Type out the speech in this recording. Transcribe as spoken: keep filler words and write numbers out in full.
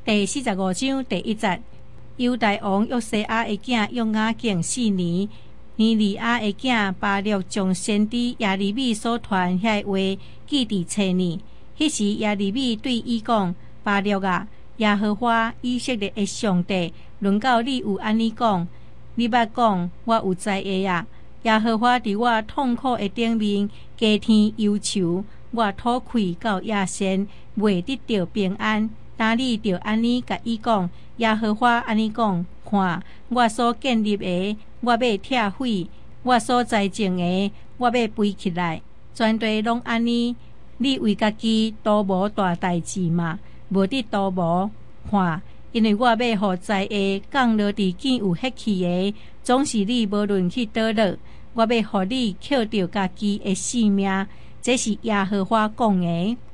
第四十五章第一节，犹大王约西亚的囝约雅敬四年，尼利亚的囝巴录将先知耶利米所传遐话记伫册里。迄时耶利米对伊讲：巴录啊，耶和华以色列的上帝论到你有安尼讲，你捌讲我有知会啊。耶和华伫我痛苦的顶面加添忧愁，我吐气到夜深，未得到平安。当你就安尼甲伊讲，耶和华安尼讲：看，我所建立的，我要拆毁；我所栽种的，我要背起来。全地拢安尼，你为家己都无大代志嘛？无得都无看，因为我要互灾厄降落伫见有血气的，总是你无论去倒落。我要互你捡着家己的性命，这是耶和华讲的。